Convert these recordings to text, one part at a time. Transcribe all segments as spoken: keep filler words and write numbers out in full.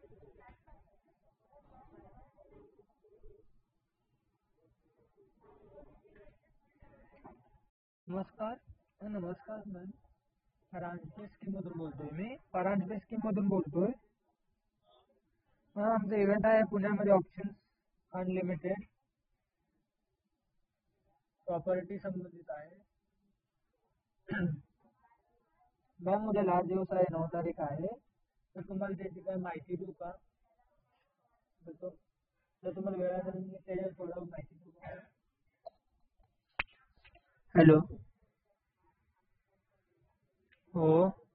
नमस्कार. अ, नमस्कार मॅम. परांजपे स्कीममधून बोलतोय मी. परांजपे स्कीममधून बोलतोय. हा, आमचा इव्हेंट आहे पुण्यामध्ये ऑप्शन्स अनलिमिटेड. प्रॉपर्टी संबंधित आहे. मॅम उद्या लास्ट दिवस आहे, नऊ तारीख आहे. तर तुम्हाला त्याची काय माहिती देऊ का? तर तो जर तुम्हाला वेळ आहे तर मी त्याच्यावर थोडं माहिती देऊ का? हॅलो. हो.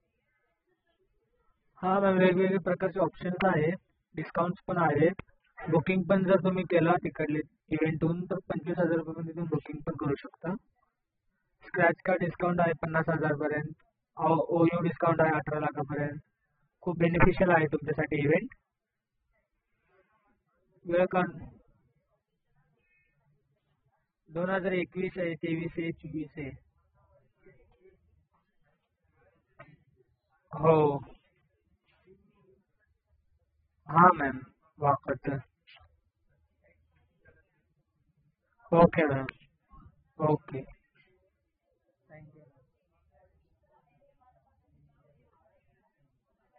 हा मॅम, वेगवेगळे प्रकारचे ऑप्शन्स आहेत. डिस्काउंट्स पण आहेत. बुकिंग पण जर तुम्ही केला तिकडले इव्हेंटहून तर पंचवीस हजार रुपयापर्यंत तुम्ही बुकिंग पण करू शकता. स्क्रॅच कार्ड डिस्काउंट आहे पन्नास हजारपर्यंत. ओयो डिस्काउंट आहे अठरा लाखापर्यंत. खूप बेनिफिशियल आहे तुमच्यासाठी इव्हेंट. वेळ का दोन हजार एकवीस आहे, तेवीस आहे, चोवीस आहे. हो. हा मॅम. वापरत. Okay ma'am. ओके.